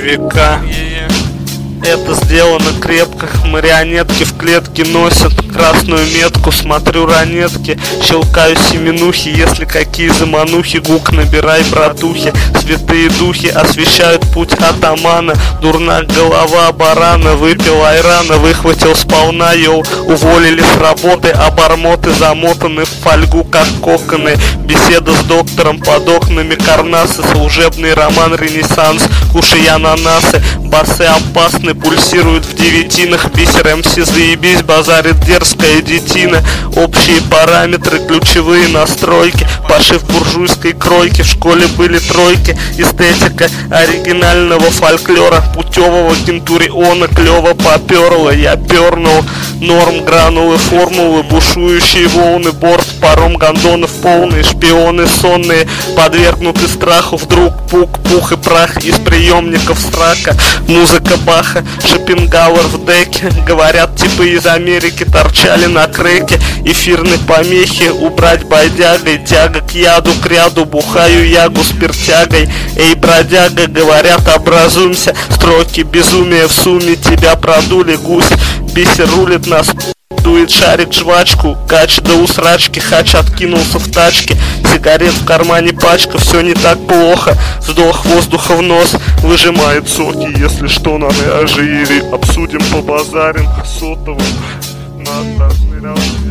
века. Это сделано крепко, марионетки в клетке носят красную метку. Смотрю ранетки, щелкаю семенухи, если какие заманухи, гук набирай, братухи. Святые духи освещают путь атамана, дурна голова барана, выпил айрана, выхватил сполна, йоу. Уволили с работы, обормоты замотаны в фольгу, как коконы. Беседа с доктором под окнами, карнасы, служебный роман, ренессанс, кушай ананасы. Басы опасны, пульсируют в девятинах, бисер МС заебись, базарит дерзкая детина. Общие параметры, ключевые настройки, пошив буржуйской кройки, в школе были тройки. Эстетика оригинального фольклора, путевого кентуриона, клево поперло, я пернул. Норм, гранулы, формулы, бушующие волны, борт, паром гондонов полные, шпионы сонные, подвергнуты страху, вдруг пук, пух и прах из приемников срака. Музыка Баха, Шопенгауэр в деке, говорят, типы из Америки торчали на креке. Эфирной помехи убрать бодягой, тяга к яду, к ряду, бухаю ягу спиртягой. Эй, бродяга, говорят, образуемся, строки безумия в сумме, тебя продули гусь. Бисер рулит нас, дует шарик жвачку, кач до усрачки, хач откинулся в тачке. Сигарет в кармане пачка, все не так плохо. Вздох воздуха в нос, выжимает соки. Если что, на неожире обсудим, побазарим сотовым. Нас размерял.